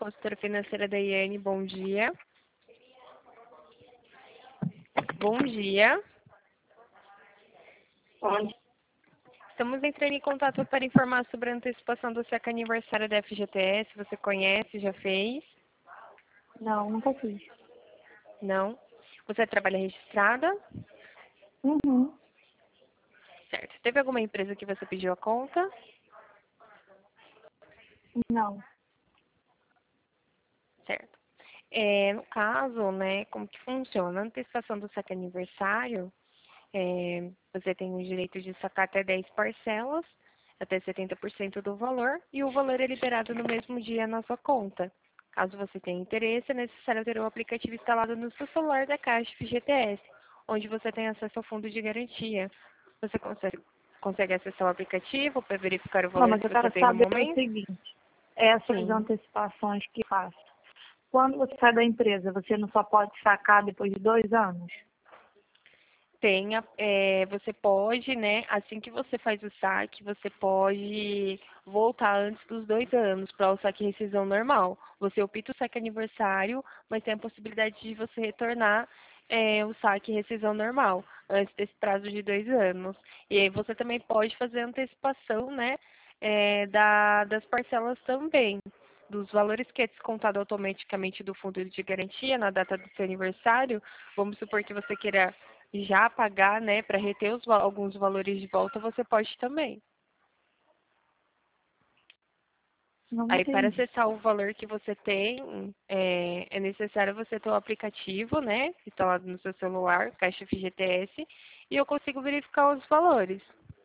consultora financeira da Iane, bom dia. Bom dia. Onde? Estamos entrando em contato para informar sobre a antecipação do seu aniversário da FGTS. Você conhece, já fez? Não, nunca fiz. Não? Você trabalha registrada? Uhum. Certo. Teve alguma empresa que você pediu a conta? Não. Certo. No caso, né, como que funciona? A antecipação do saque aniversário, você tem o direito de sacar até 10 parcelas, até 70% do valor, e o valor é liberado no mesmo dia na sua conta. Caso você tenha interesse, é necessário ter o aplicativo instalado no seu celular da Caixa FGTS, onde você tem acesso ao fundo de garantia. Você consegue acessar o aplicativo para verificar o Não, valor mas que eu você quero tem no saber o momento? seguinte. Essas Sim. antecipações que faço. Quando você sai da empresa, você não só pode sacar depois de 2 anos? Você pode, né, assim que você faz o saque, você pode voltar antes dos 2 anos para o saque e rescisão normal. Você opta o saque aniversário, mas tem a possibilidade de você retornar o saque e rescisão normal, antes desse prazo de 2 anos. E aí você também pode fazer antecipação, né, das parcelas também. Dos valores que é descontado automaticamente do fundo de garantia na data do seu aniversário, vamos supor que você queira já pagar, né, para reter alguns valores de volta, você pode também. Não Aí, para entendi. acessar o valor que você tem, é necessário você ter o aplicativo, né, instalado no seu celular, Caixa FGTS, e eu consigo verificar os valores.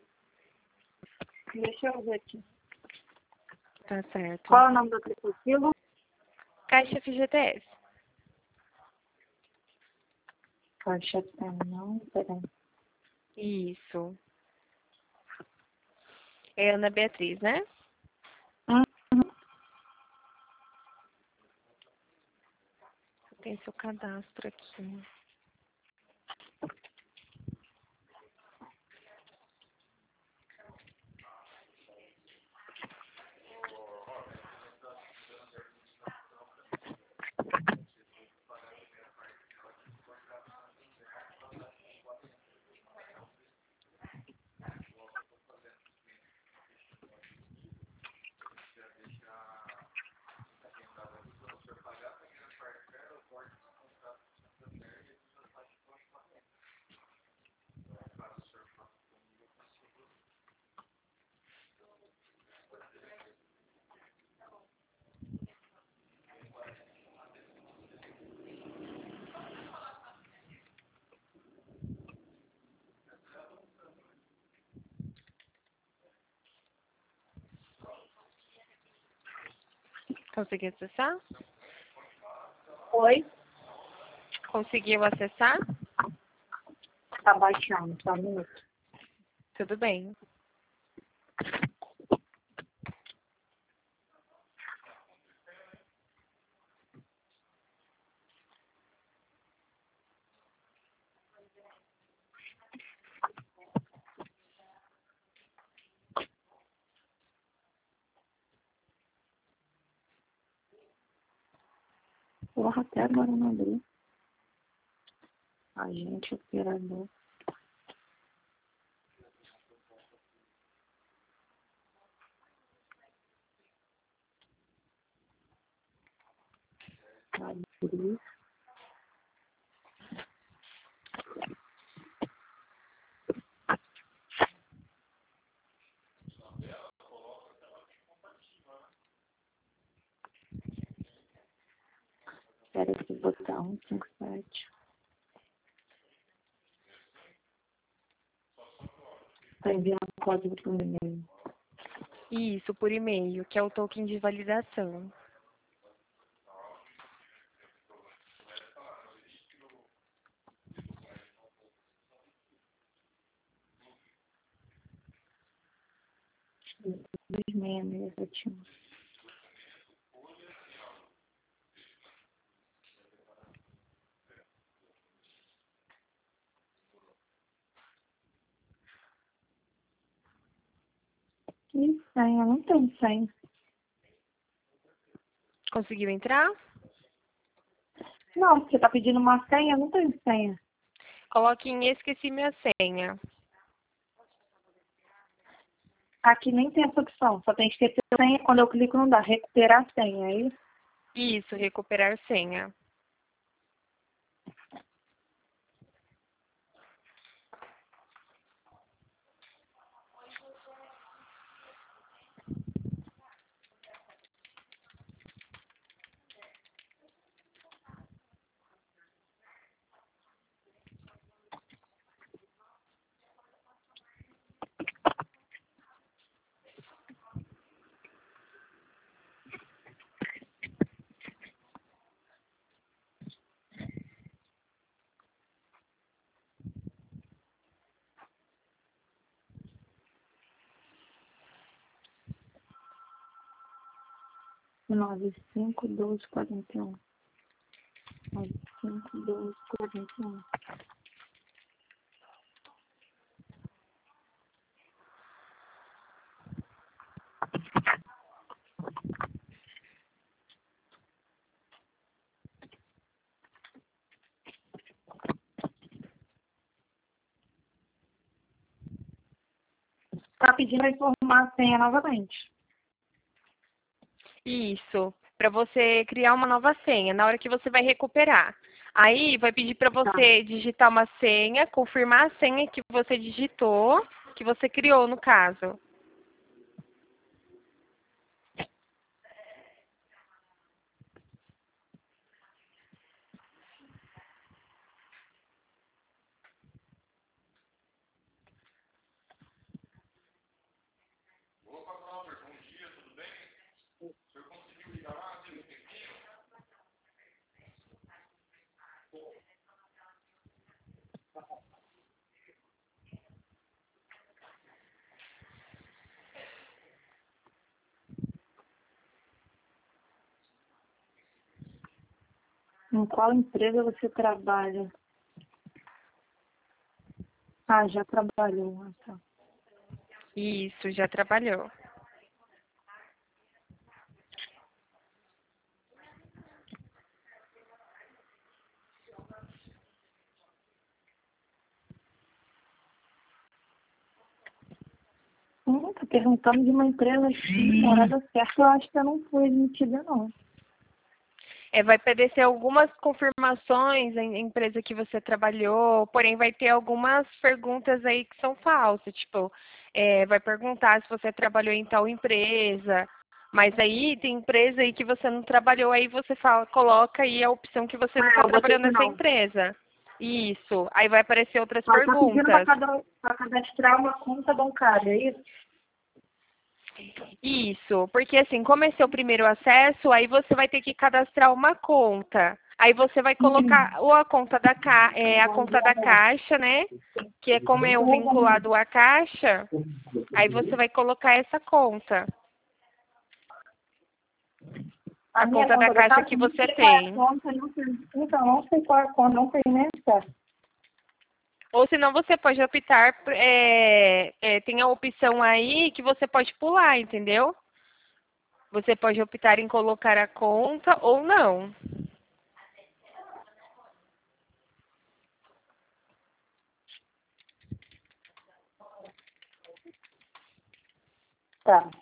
Deixa eu ver aqui. Tá certo. Qual é o nome do aplicativo? Caixa FGTS. Caixa não, peraí. Isso. É Ana Beatriz, né? Uhum. Tem seu cadastro aqui. Conseguiu acessar? Oi? Conseguiu acessar? Tá baixando, só um minuto. Tudo bem. Porra, até agora não abri. Agente operador. Abrir. Espera aqui, botar 157. Tá enviando código pro e-mail. Isso, por e-mail, que é o token de validação. Meia-meia-7. E senha? Não tem senha. Conseguiu entrar? Não, você tá pedindo uma senha, eu não tenho senha. Coloque em esqueci minha senha. Aqui nem tem essa opção, só tem esquecer a senha, quando eu clico não dá, recuperar a senha, aí. Isso, recuperar senha. Nove cinco 41. 95 12 41. Tá pedindo a informar a senha novamente. Isso, para você criar uma nova senha, na hora que você vai recuperar. Aí vai pedir para Tá. você digitar uma senha, confirmar a senha que você digitou, que você criou no caso. Em qual empresa você trabalha? Ah, já trabalhou. Ah, tá. Isso, já trabalhou. Tá perguntando de uma empresa morada certa, eu acho que eu não fui admitida, não. Vai aparecer algumas confirmações em empresa que você trabalhou, porém vai ter algumas perguntas aí que são falsas, tipo, vai perguntar se você trabalhou em tal empresa, mas aí tem empresa aí que você não trabalhou, aí você fala, coloca aí a opção que você nunca Eu botei trabalhou que nessa não. empresa. Isso, aí vai aparecer outras Mas tá pedindo perguntas. pra cadastrar uma conta bancária, é isso? Isso, porque assim, como é seu primeiro acesso, aí você vai ter que cadastrar uma conta. Aí você vai colocar ou a conta a conta da Caixa, né? Que é como é o vinculado à Caixa, aí você vai colocar essa conta. A A minha conta da conta da Caixa casa, que não você sei qual é a tem. conta, não sei. Então, não sei qual é a conta, não sei nem acesso. Ou senão você pode optar, tem a opção aí que você pode pular, entendeu? Você pode optar em colocar a conta ou não. Tá.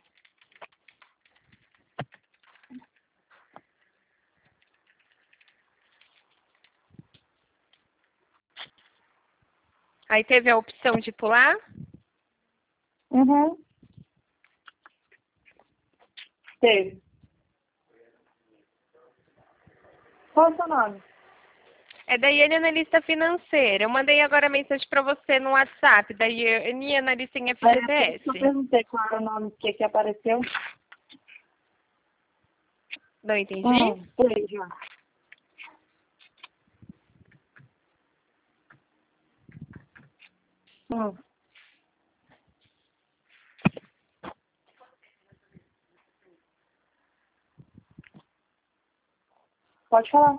Aí teve a opção de pular. Uhum. Teve. Qual é o seu nome? É da Iane Analista Financeira. Eu mandei agora a mensagem para você no WhatsApp, da Iane Analista em É, por isso que eu FGTS. perguntei qual era o nome que apareceu. Não entendi? Sei já. Hum. Pode falar.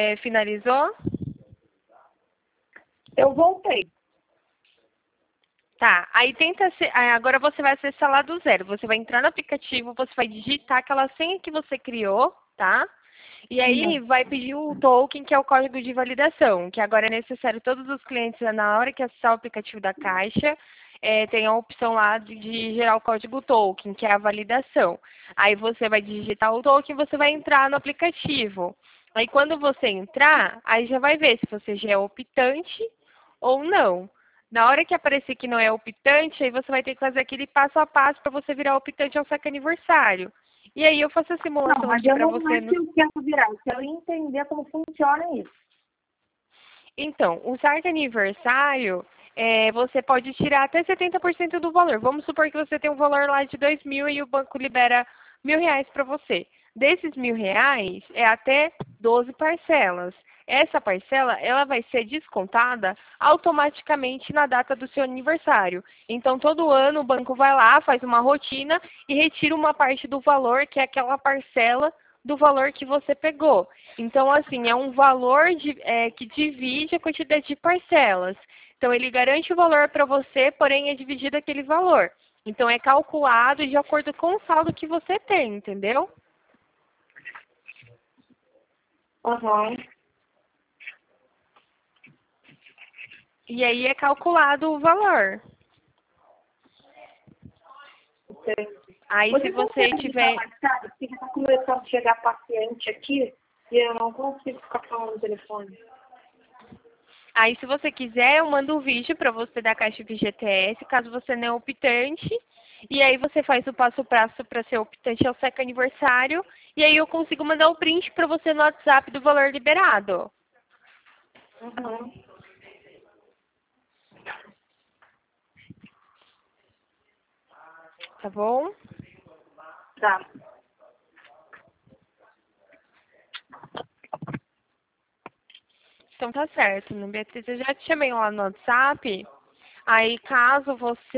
Finalizou? Eu voltei. Tá, aí tenta ser, agora você vai acessar lá do zero. Você vai entrar no aplicativo, você vai digitar aquela senha que você criou, tá? E aí vai pedir o token, que é o código de validação, que agora é necessário todos os clientes, na hora que acessar o aplicativo da Caixa, tem a opção lá de gerar o código token, que é a validação. Aí você vai digitar o token e você vai entrar no aplicativo. Aí quando você entrar, aí já vai ver se você já é optante ou não. Na hora que aparecer que não é optante, aí você vai ter que fazer aquele passo a passo para você virar optante ao saque aniversário. E aí eu faço a Não, simulação mas aqui eu para não você. é que eu quero virar, eu quero entender como funciona isso. Então, o saque aniversário, você pode tirar até 70% do valor. Vamos supor que você tem um valor lá de 2.000 e o banco libera R$ 1.000 para você. Desses R$ 1.000, é até 12 parcelas. Essa parcela, ela vai ser descontada automaticamente na data do seu aniversário. Então, todo ano o banco vai lá, faz uma rotina e retira uma parte do valor, que é aquela parcela do valor que você pegou. Então, assim, é um valor que divide a quantidade de parcelas. Então, ele garante o valor para você, porém é dividido aquele valor. Então, é calculado de acordo com o saldo que você tem, entendeu? Aham. E aí é calculado o valor. Aí, se Você você consegue deixar tiver... mais tarde? Porque já está começando a chegar paciente aqui e eu não consigo ficar falando no telefone. Aí, se você quiser, eu mando um vídeo para você da Caixa FGTS, caso você não é optante. E aí você faz o passo a passo para ser optante ao saque aniversário. E aí eu consigo mandar o print para você no WhatsApp do valor liberado. Uhum. Tá bom? Tá. Então tá certo, né, Beatriz? Eu já te chamei lá no WhatsApp. Aí, caso você